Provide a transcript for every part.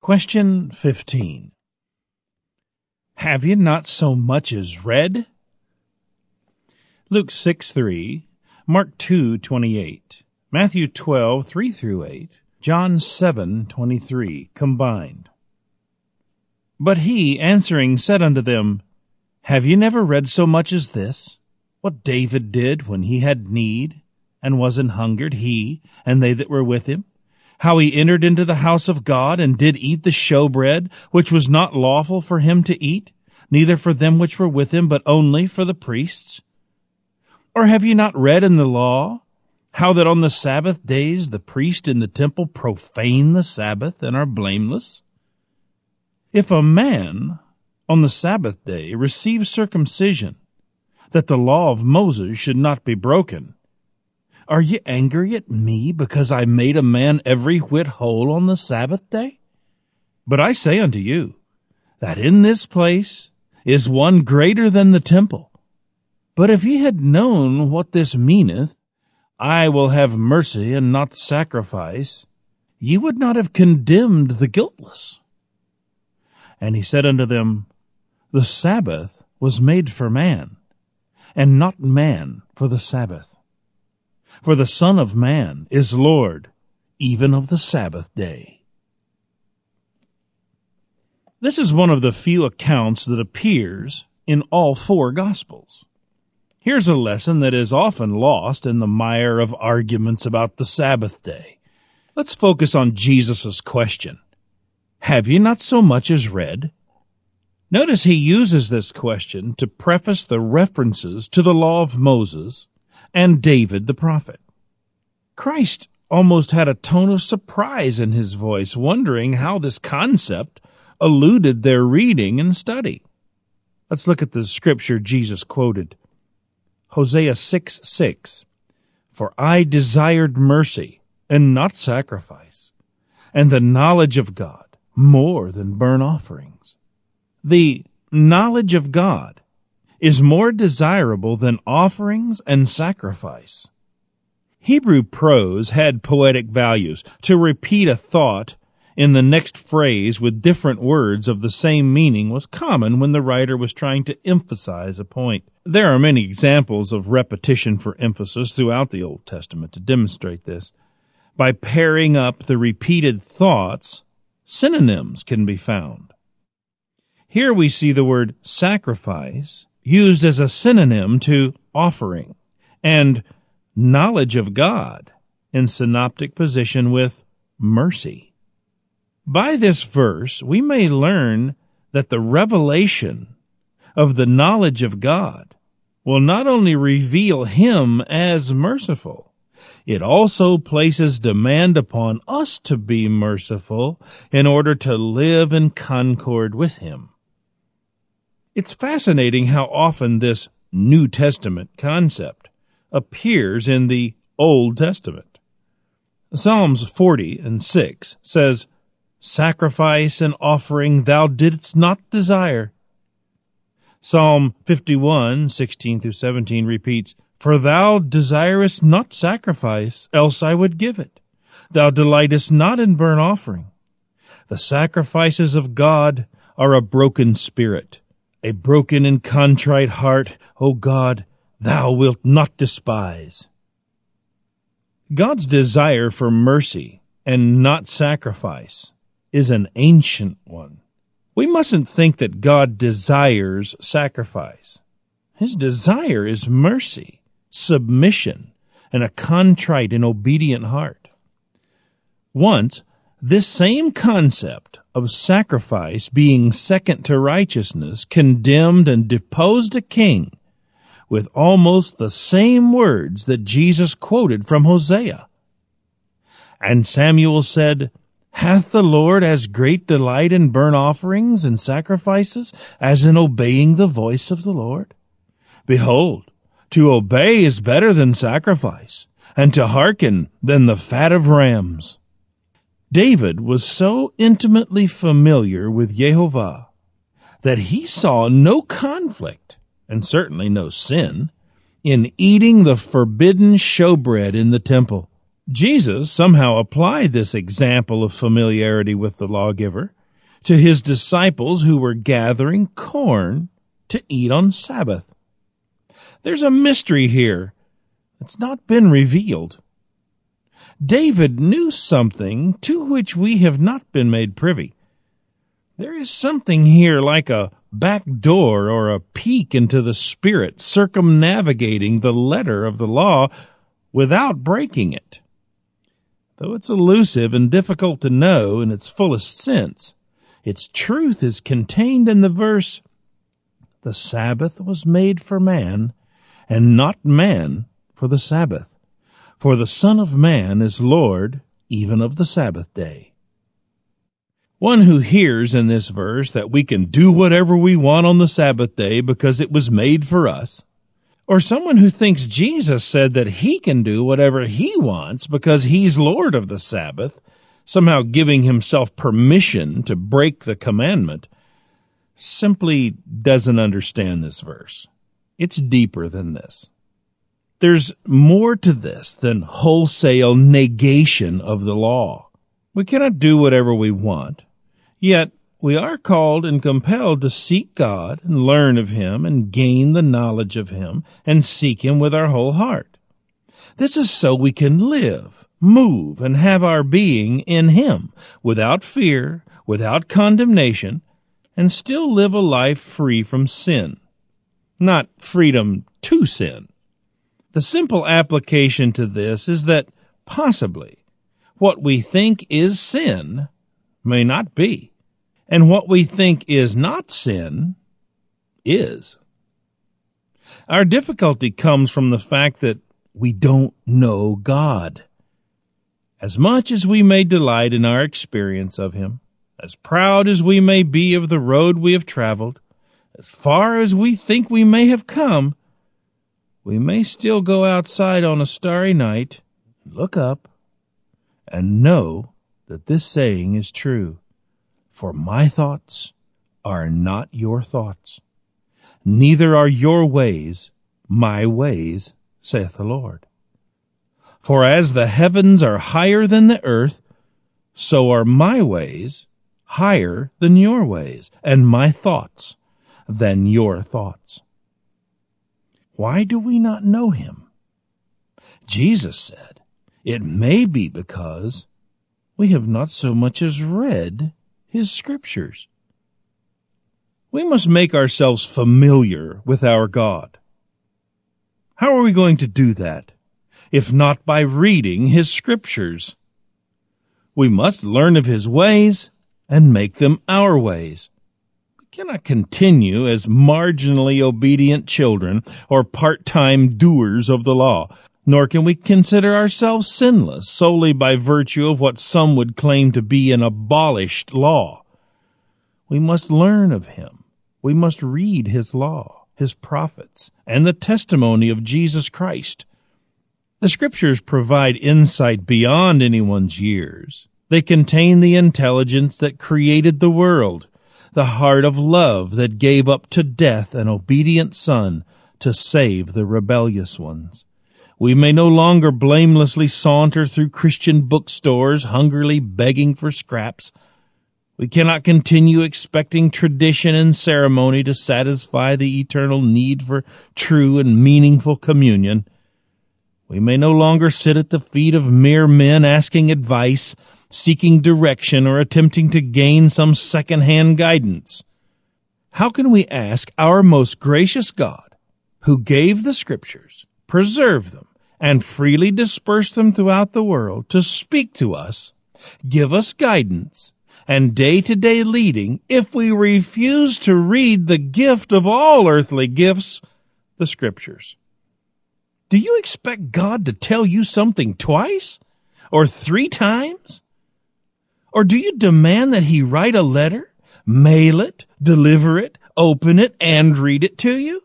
Question 15. Have you not so much as read? Luke 6:3, Mark 2:28, Matthew 12:3-8, John 7:23 combined. But he, answering, said unto them, Have ye never read so much as this? What David did when he had need, and was an hungered, he and they that were with him? How he entered into the house of God, and did eat the showbread, which was not lawful for him to eat, neither for them which were with him, but only for the priests? Or have ye not read in the law, how that on the Sabbath days the priests in the temple profane the Sabbath, and are blameless? If a man on the Sabbath day receives circumcision, that the law of Moses should not be broken, are ye angry at me, because I made a man every whit whole on the Sabbath day? But I say unto you, that in this place is one greater than the temple. But if ye had known what this meaneth, I will have mercy and not sacrifice, ye would not have condemned the guiltless. And he said unto them, The Sabbath was made for man, and not man for the Sabbath. For the Son of Man is Lord, even of the Sabbath day. This is one of the few accounts that appears in all four Gospels. Here's a lesson that is often lost in the mire of arguments about the Sabbath day. Let's focus on Jesus' question. Have ye not so much as read? Notice he uses this question to preface the references to the law of Moses and David the prophet. Christ almost had a tone of surprise in his voice, wondering how this concept eluded their reading and study. Let's look at the scripture Jesus quoted. Hosea 6:6, For I desired mercy and not sacrifice, and the knowledge of God more than burnt offerings. The knowledge of God is more desirable than offerings and sacrifice. Hebrew prose had poetic values. To repeat a thought in the next phrase with different words of the same meaning was common when the writer was trying to emphasize a point. There are many examples of repetition for emphasis throughout the Old Testament to demonstrate this. By pairing up the repeated thoughts, synonyms can be found. Here we see the word sacrifice used as a synonym to offering, and knowledge of God in synoptic position with mercy. By this verse, we may learn that the revelation of the knowledge of God will not only reveal Him as merciful, it also places demand upon us to be merciful in order to live in concord with Him. It's fascinating how often this New Testament concept appears in the Old Testament. Psalms 40:6 says, Sacrifice and offering thou didst not desire. Psalm 51:16-17 repeats, For thou desirest not sacrifice, else I would give it. Thou delightest not in burnt offering. The sacrifices of God are a broken spirit, a broken and contrite heart, O God, thou wilt not despise. God's desire for mercy and not sacrifice is an ancient one. We mustn't think that God desires sacrifice. His desire is mercy, submission, and a contrite and obedient heart. Once, this same concept of sacrifice being second to righteousness condemned and deposed a king with almost the same words that Jesus quoted from Hosea. And Samuel said, Hath the Lord as great delight in burnt offerings and sacrifices as in obeying the voice of the Lord? Behold, to obey is better than sacrifice, and to hearken than the fat of rams. David was so intimately familiar with Jehovah that he saw no conflict, and certainly no sin, in eating the forbidden showbread in the temple. Jesus somehow applied this example of familiarity with the lawgiver to his disciples who were gathering corn to eat on Sabbath. There's a mystery here that's not been revealed. David knew something to which we have not been made privy. There is something here like a back door or a peek into the spirit, circumnavigating the letter of the law without breaking it. Though it's elusive and difficult to know in its fullest sense, its truth is contained in the verse, "The Sabbath was made for man, and not man for the Sabbath. For the Son of Man is Lord even of the Sabbath day." One who hears in this verse that we can do whatever we want on the Sabbath day because it was made for us, or someone who thinks Jesus said that he can do whatever he wants because he's Lord of the Sabbath, somehow giving himself permission to break the commandment, simply doesn't understand this verse. It's deeper than this. There's more to this than wholesale negation of the law. We cannot do whatever we want, yet we are called and compelled to seek God and learn of Him and gain the knowledge of Him and seek Him with our whole heart. This is so we can live, move, and have our being in Him without fear, without condemnation, and still live a life free from sin. Not freedom to sin. The simple application to this is that possibly what we think is sin may not be, and what we think is not sin is. Our difficulty comes from the fact that we don't know God. As much as we may delight in our experience of Him, as proud as we may be of the road we have traveled, as far as we think we may have come, we may still go outside on a starry night, look up, and know that this saying is true. For my thoughts are not your thoughts, neither are your ways my ways, saith the Lord. For as the heavens are higher than the earth, so are my ways higher than your ways, and my thoughts than your thoughts. Why do we not know Him? Jesus said, it may be because we have not so much as read His Scriptures. We must make ourselves familiar with our God. How are we going to do that, if not by reading His Scriptures? We must learn of His ways and make them our ways. Cannot continue as marginally obedient children or part-time doers of the law, nor can we consider ourselves sinless solely by virtue of what some would claim to be an abolished law. We must learn of Him. We must read His law, His prophets, and the testimony of Jesus Christ. The Scriptures provide insight beyond anyone's years. They contain the intelligence that created the world, the heart of love that gave up to death an obedient Son to save the rebellious ones. We may no longer blamelessly saunter through Christian bookstores, hungrily begging for scraps. We cannot continue expecting tradition and ceremony to satisfy the eternal need for true and meaningful communion. We may no longer sit at the feet of mere men asking advice, seeking direction, or attempting to gain some second-hand guidance. How can we ask our most gracious God, who gave the Scriptures, preserved them, and freely dispersed them throughout the world, to speak to us, give us guidance, and day-to-day leading, if we refuse to read the gift of all earthly gifts, the Scriptures? Do you expect God to tell you something twice? Or 3 times? Or do you demand that He write a letter, mail it, deliver it, open it, and read it to you?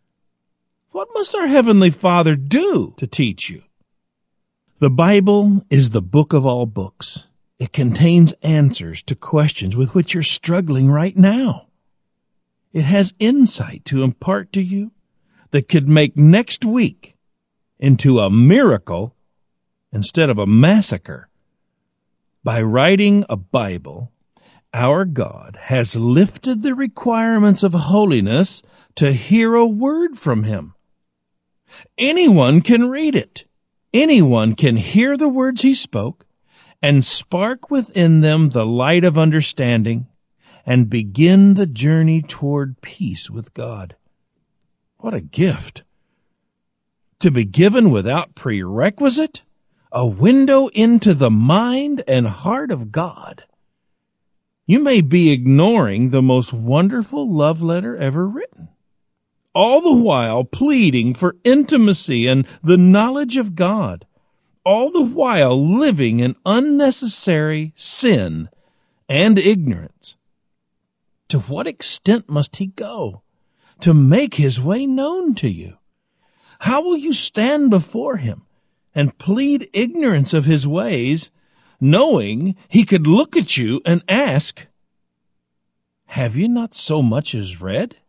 What must our Heavenly Father do to teach you? The Bible is the book of all books. It contains answers to questions with which you're struggling right now. It has insight to impart to you that could make next week into a miracle instead of a massacre. By writing a Bible, Our God has lifted the requirements of holiness to hear a word from him. Anyone can read it. Anyone can hear the words he spoke and spark within them the light of understanding and begin the journey toward peace with God. What a gift! To be given without prerequisite, a window into the mind and heart of God. You may be ignoring the most wonderful love letter ever written, all the while pleading for intimacy and the knowledge of God, all the while living in unnecessary sin and ignorance. To what extent must he go to make his way known to you? How will you stand before him and plead ignorance of his ways, knowing he could look at you and ask, "Have you not so much as read?"